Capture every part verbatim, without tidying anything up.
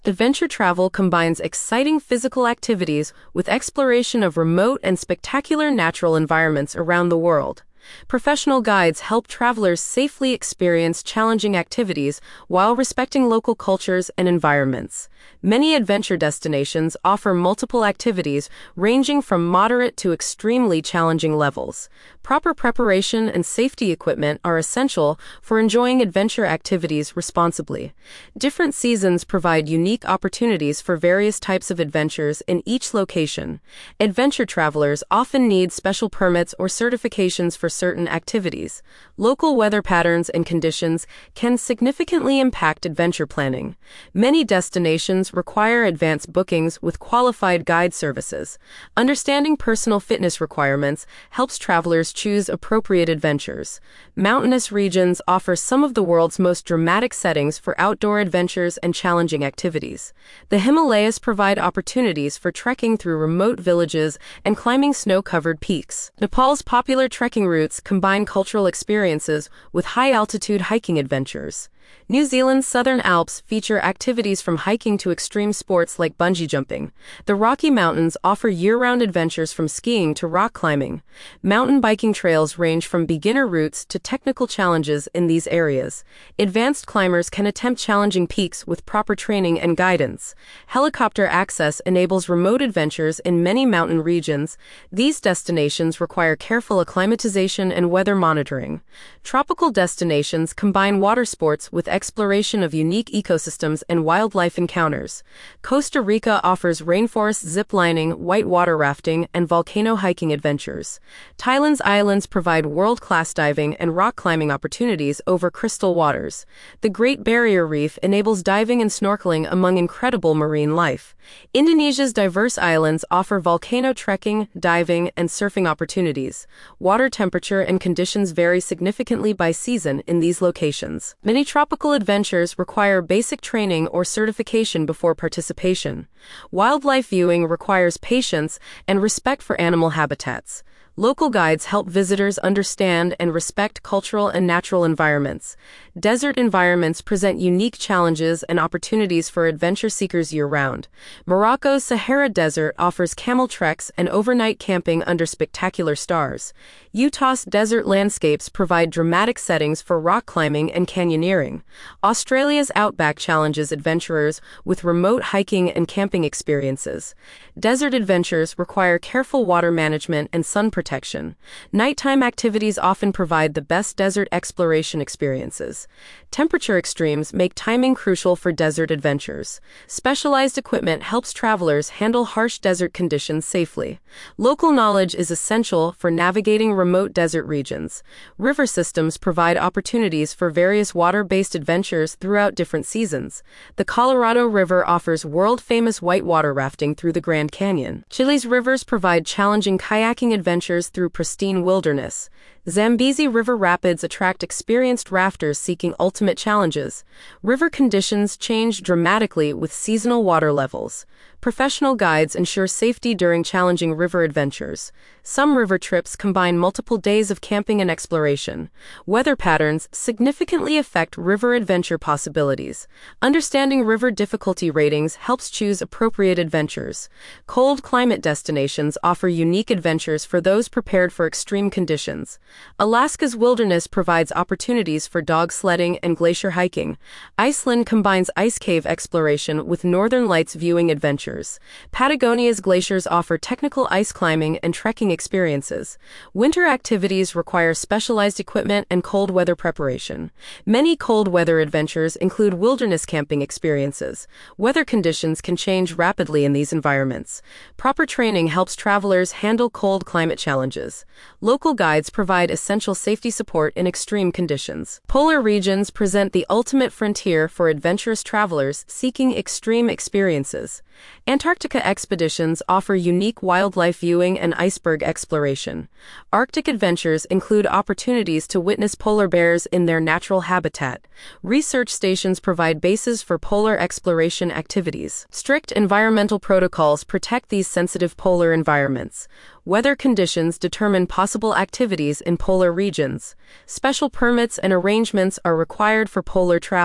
Adventure travel combines exciting physical activities with exploration of remote and spectacular natural environments around the world. Professional guides help travelers safely experience challenging activities while respecting local cultures and environments. Many adventure destinations offer multiple activities ranging from moderate to extremely challenging levels. Proper preparation and safety equipment are essential for enjoying adventure activities responsibly. Different seasons provide unique opportunities for various types of adventures in each location. Adventure travelers often need special permits or certifications for certain activities. Local weather patterns and conditions can significantly impact adventure planning. Many destinations require advance bookings with qualified guide services. Understanding personal fitness requirements helps travelers choose appropriate adventures. Mountainous regions offer some of the world's most dramatic settings for outdoor adventures and challenging activities. The Himalayas provide opportunities for trekking through remote villages and climbing snow-covered peaks. Nepal's popular trekking routes combine cultural experiences with high-altitude hiking adventures. New Zealand's Southern Alps feature activities from hiking to extreme sports like bungee jumping. The Rocky Mountains offer year-round adventures from skiing to rock climbing. Mountain biking trails range from beginner routes to technical challenges in these areas. Advanced climbers can attempt challenging peaks with proper training and guidance. Helicopter access enables remote adventures in many mountain regions. These destinations require careful acclimatization and weather monitoring. Tropical destinations combine water sports with exploration of unique ecosystems and wildlife encounters. Costa Rica offers rainforest ziplining, whitewater rafting, and volcano hiking adventures. Thailand's islands provide world-class diving and rock climbing opportunities over crystal waters. The Great Barrier Reef enables diving and snorkeling among incredible marine life. Indonesia's diverse islands offer volcano trekking, diving, and surfing opportunities. Water temperature and conditions vary significantly by season in these locations. Many tropical adventures require basic training or certification before participation. Wildlife viewing requires patience and respect for animal habitats. Local guides help visitors understand and respect cultural and natural environments. Desert environments present unique challenges and opportunities for adventure seekers year-round. Morocco's Sahara Desert offers camel treks and overnight camping under spectacular stars. Utah's desert landscapes provide dramatic settings for rock climbing and canyoneering. Australia's outback challenges adventurers with remote hiking and camping experiences. Desert adventures require careful water management and sun protection. Protection. Nighttime activities often provide the best desert exploration experiences. Temperature extremes make timing crucial for desert adventures. Specialized equipment helps travelers handle harsh desert conditions safely. Local knowledge is essential for navigating remote desert regions. River systems provide opportunities for various water-based adventures throughout different seasons. The Colorado River offers world-famous whitewater rafting through the Grand Canyon. Chile's rivers provide challenging kayaking adventures through pristine wilderness. Zambezi River rapids attract experienced rafters seeking ultimate challenges. River conditions change dramatically with seasonal water levels. Professional guides ensure safety during challenging river adventures. Some river trips combine multiple days of camping and exploration. Weather patterns significantly affect river adventure possibilities. Understanding river difficulty ratings helps choose appropriate adventures. Cold climate destinations offer unique adventures for those prepared for extreme conditions. Alaska's wilderness provides opportunities for dog sledding and glacier hiking. Iceland combines ice cave exploration with northern lights viewing adventures. Patagonia's glaciers offer technical ice climbing and trekking experiences. Winter activities require specialized equipment and cold weather preparation. Many cold weather adventures include wilderness camping experiences. Weather conditions can change rapidly in these environments. Proper training helps travelers handle cold climate challenges. Local guides provide essential safety support in extreme conditions. Polar regions present the ultimate frontier for adventurous travelers seeking extreme experiences. Antarctica expeditions offer unique wildlife viewing and iceberg exploration. Arctic adventures include opportunities to witness polar bears in their natural habitat. Research stations provide bases for polar exploration activities. Strict environmental protocols protect these sensitive polar environments. Weather conditions determine possible activities in polar regions. Special permits and arrangements are required for polar travel.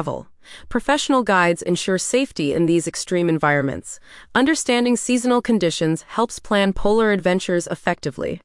Professional guides ensure safety in these extreme environments. Understanding seasonal conditions helps plan polar adventures effectively.